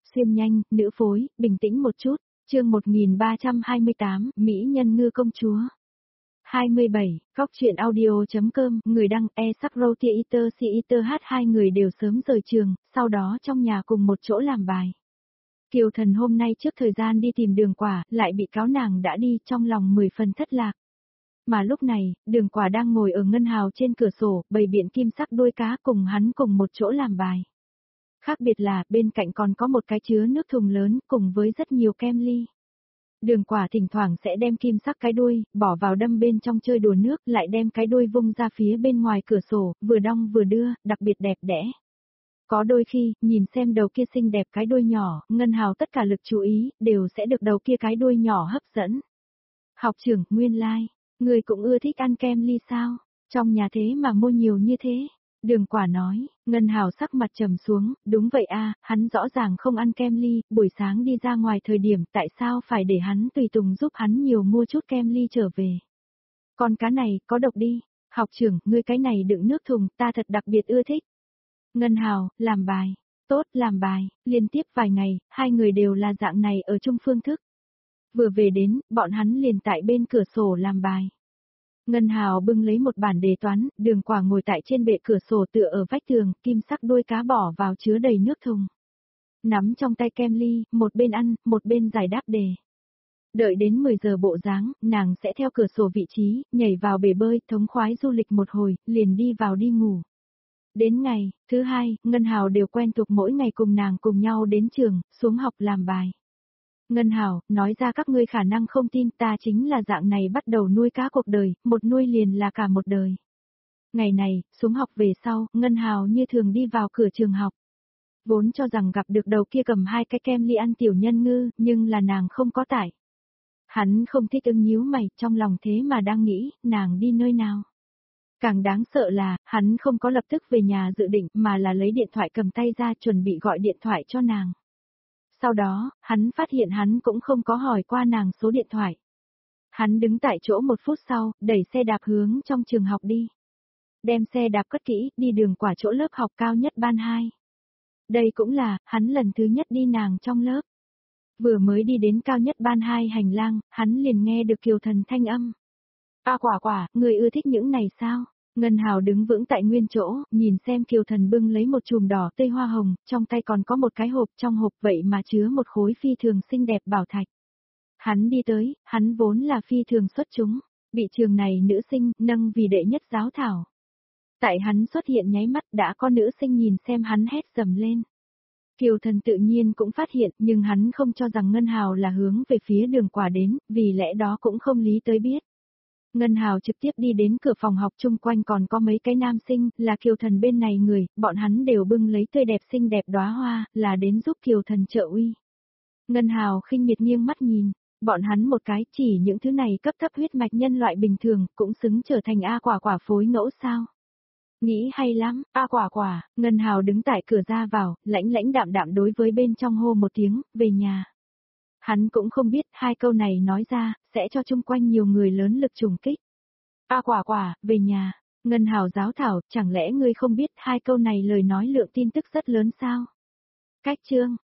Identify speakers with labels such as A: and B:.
A: xuyên nhanh, nữ phối, bình tĩnh một chút. Chương 1328, Mỹ nhân ngư công chúa. 27, Góc truyện audio.com, người đăng Esakrotiater Siiter H, hai người đều sớm rời trường, sau đó trong nhà cùng một chỗ làm bài. Kiều Thần hôm nay trước thời gian đi tìm Đường Quả, lại bị cáo nàng đã đi, trong lòng 10 phần thất lạc. Mà lúc này, Đường Quả đang ngồi ở ngân hào trên cửa sổ, bày biện kim sắc đuôi cá cùng hắn cùng một chỗ làm bài. Khác biệt là, bên cạnh còn có một cái chứa nước thùng lớn, cùng với rất nhiều kem ly. Đường Quả thỉnh thoảng sẽ đem kim sắc cái đuôi, bỏ vào đâm bên trong chơi đùa nước, lại đem cái đuôi vung ra phía bên ngoài cửa sổ, vừa đong vừa đưa, đặc biệt đẹp đẽ. Có đôi khi, nhìn xem đầu kia xinh đẹp cái đuôi nhỏ, ngân hào tất cả lực chú ý, đều sẽ được đầu kia cái đuôi nhỏ hấp dẫn. Học trưởng, nguyên lai, người cũng ưa thích ăn kem ly sao? Trong nhà thế mà mua nhiều như thế. Đường Quả nói, ngân hào sắc mặt trầm xuống, đúng vậy a, hắn rõ ràng không ăn kem ly, buổi sáng đi ra ngoài thời điểm tại sao phải để hắn tùy tùng giúp hắn nhiều mua chút kem ly trở về. Con cá này, có độc đi, học trưởng, ngươi cái này đựng nước thùng, ta thật đặc biệt ưa thích. Ngân hào, làm bài, tốt, làm bài, liên tiếp vài ngày, hai người đều là dạng này ở chung phương thức. Vừa về đến, bọn hắn liền tại bên cửa sổ làm bài. Ngân hào bưng lấy một bản đề toán, Đường Quả ngồi tại trên bệ cửa sổ tựa ở vách tường, kim sắc đuôi cá bỏ vào chứa đầy nước thùng. Nắm trong tay kem ly, một bên ăn, một bên giải đáp đề. Đợi đến 10 giờ bộ dáng, nàng sẽ theo cửa sổ vị trí, nhảy vào bể bơi, thống khoái du lịch một hồi, liền đi vào đi ngủ. Đến ngày thứ hai, Ngân hào đều quen thuộc mỗi ngày cùng nàng cùng nhau đến trường, xuống học làm bài. Ngân hào, nói ra các ngươi khả năng không tin, ta chính là dạng này bắt đầu nuôi cá cuộc đời, một nuôi liền là cả một đời. Ngày này, xuống học về sau, Ngân hào như thường đi vào cửa trường học. Vốn cho rằng gặp được đầu kia cầm hai cái kem ly ăn tiểu nhân ngư, nhưng là nàng không có tại. Hắn không thích ưng nhíu mày, trong lòng thế mà đang nghĩ, nàng đi nơi nào. Càng đáng sợ là, hắn không có lập tức về nhà dự định, mà là lấy điện thoại cầm tay ra chuẩn bị gọi điện thoại cho nàng. Sau đó, hắn phát hiện hắn cũng không có hỏi qua nàng số điện thoại. Hắn đứng tại chỗ 1 phút sau, đẩy xe đạp hướng trong trường học đi. Đem xe đạp cất kỹ, đi Đường Quả chỗ lớp học cao nhất ban 2. Đây cũng là, hắn lần thứ nhất đi nàng trong lớp. Vừa mới đi đến cao nhất ban 2 hành lang, hắn liền nghe được Kiều Thần thanh âm. Quả, người ưa thích những này sao? Ngân hào đứng vững tại nguyên chỗ, nhìn xem Kiều Thần bưng lấy một chùm đỏ tươi hoa hồng, trong tay còn có một cái hộp, trong hộp vậy mà chứa một khối phi thường xinh đẹp bảo thạch. Hắn đi tới, hắn vốn là phi thường xuất chúng, bị trường này nữ sinh nâng vì đệ nhất giáo thảo. Tại hắn xuất hiện nháy mắt đã có nữ sinh nhìn xem hắn hét dầm lên. Kiều Thần tự nhiên cũng phát hiện, nhưng hắn không cho rằng Ngân hào là hướng về phía Đường Quả đến, vì lẽ đó cũng không lý tới biết. Ngân hào trực tiếp đi đến cửa phòng học, chung quanh còn có mấy cái nam sinh, là Kiều Thần bên này người, bọn hắn đều bưng lấy tươi đẹp xinh đẹp đóa hoa, là đến giúp Kiều Thần trợ uy. Ngân hào khinh miệt nghiêng mắt nhìn, bọn hắn một cái, chỉ những thứ này cấp thấp huyết mạch nhân loại bình thường, cũng xứng trở thành quả phối ngẫu sao. Nghĩ hay lắm, quả, Ngân hào đứng tại cửa ra vào, lãnh đạm đối với bên trong hô một tiếng, về nhà. Hắn cũng không biết, hai câu này nói ra, sẽ cho chung quanh nhiều người lớn lực trùng kích. Quả, về nhà. Ngân hào giáo thảo, chẳng lẽ ngươi không biết hai câu này lời nói lượng tin tức rất lớn sao? Cách chương,